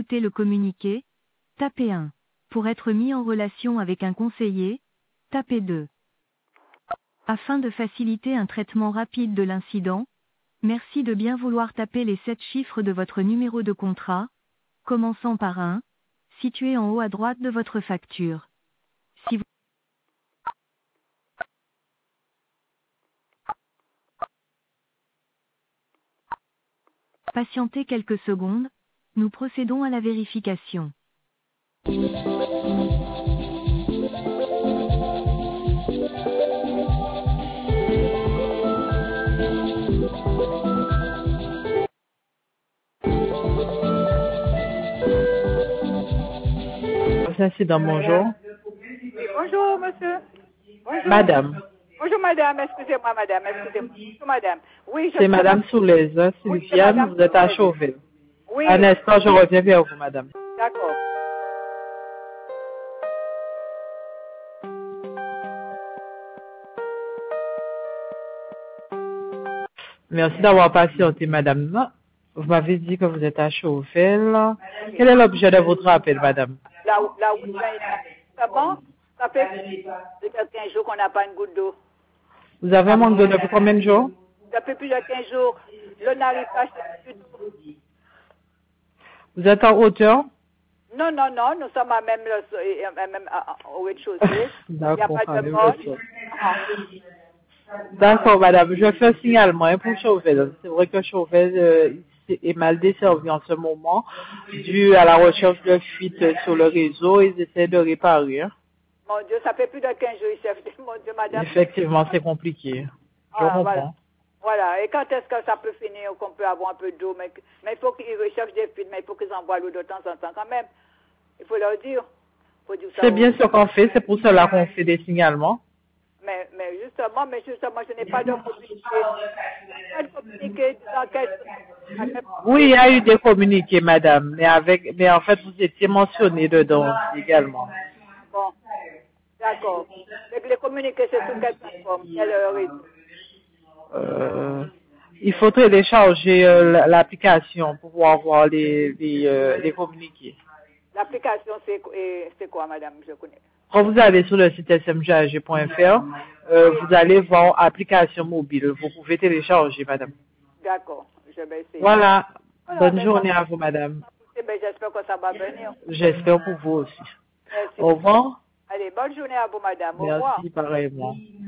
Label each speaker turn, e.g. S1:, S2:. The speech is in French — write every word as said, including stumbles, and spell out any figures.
S1: écouter le communiqué, tapez un. Pour être mis en relation avec un conseiller, tapez deux. Afin de faciliter un traitement rapide de l'incident, merci de bien vouloir taper les sept chiffres de votre numéro de contrat, commençant par un, situé en haut à droite de votre facture. Si vous patientez quelques secondes, nous procédons à la vérification.
S2: Ça, c'est dans bonjour.
S3: Oui, bonjour, monsieur. Bonjour.
S2: Madame.
S3: Bonjour, madame. Excusez-moi, madame. Excusez-moi. Bonjour, madame. Oui, je
S2: C'est Madame Soulez, hein,
S3: Oui, c'est
S2: Sylviane,
S3: Madame
S2: vous êtes à
S3: Soulez.
S2: Chauville.
S3: Oui,
S2: Un instant, je reviens vers vous, madame.
S3: d'accord.
S2: Merci d'avoir patienté, madame. Vous m'avez dit que vous êtes à Chauville. Quel est l'objet de votre appel, madame?
S3: Là où, là où, c'est bon? Ça fait peut-être quinze jours qu'on n'a pas une goutte d'eau.
S2: Vous avez un manque d'eau depuis combien de jours?
S3: Ça fait plus de quinze jours. L'eau n'arrive pas chez nous.
S2: Vous êtes en hauteur?
S3: Non, non, non, nous sommes à même, le, à même à- au rez-de-chaussée. Il n'y a
S2: D'accord,
S3: pas de
S2: même
S3: monde.
S2: le sol.
S3: Ah.
S2: D'accord, madame. Je fais un signalement hein, pour Chauville. C'est vrai que Chauville euh, est mal desservi en ce moment, dû à la recherche de fuite sur le réseau. Ils essaient de réparer. hein.
S3: Mon Dieu, ça fait plus de quinze jours, chef. Mon Dieu, madame.
S2: Effectivement, c'est compliqué. Je
S3: Ah, voilà.
S2: comprends.
S3: Voilà. Et quand est-ce que ça peut finir, qu'on peut avoir un peu d'eau? Mais, mais il faut qu'ils recherchent des fuites, mais il faut qu'ils envoient l'eau de temps en temps quand même. Il faut leur dire. Faut dire ça
S2: C'est
S3: aux-
S2: bien ce qu'on fait. C'est pour cela qu'on fait des signalements.
S3: Mais, mais justement, mais justement, je n'ai pas de communiqué. Pas de communiqué disant qu'elle-
S2: Oui, il y a eu des communiqués, madame, mais avec, mais en fait, vous étiez mentionné dedans également.
S3: Bon, d'accord. Donc les communiqués, c'est sur quelle plateforme? Quelle heure est-
S2: Euh, il faut télécharger euh, l'application pour pouvoir voir les, les, euh, les communiqués.
S3: L'application, c'est et c'est quoi, madame? Je connais.
S2: Quand vous allez sur le site s m g a g point f r, euh, vous allez voir application mobile. Vous pouvez télécharger, madame.
S3: D'accord, je vais essayer.
S2: Voilà.
S3: Voilà,
S2: Bonne
S3: ben,
S2: journée
S3: ça-
S2: à vous, madame.
S3: ben, j'espère que ça va venir.
S2: J'espère pour vous aussi.
S3: Merci.
S2: Au revoir.
S3: Allez, bonne journée à vous, madame. Au revoir.
S2: Merci, pareillement.